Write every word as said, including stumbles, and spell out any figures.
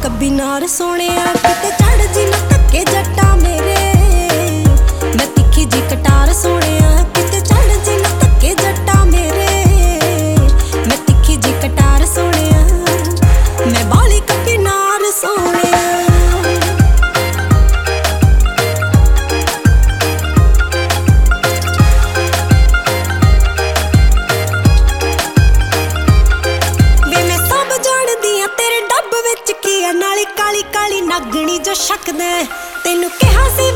कबिनार सोहणिया किते चढ़ जी ना धक्के जट्टा मेरे। मैं तिखी जी कटार सोहणिया किते चढ़ जी ना धक्के जट्टा मेरे। मैं तिखी जी कटार सोहणिया मैं बाली कबिनार सोहणिया। नाली काली काली नागणी जो शकदा तेनू कहा सी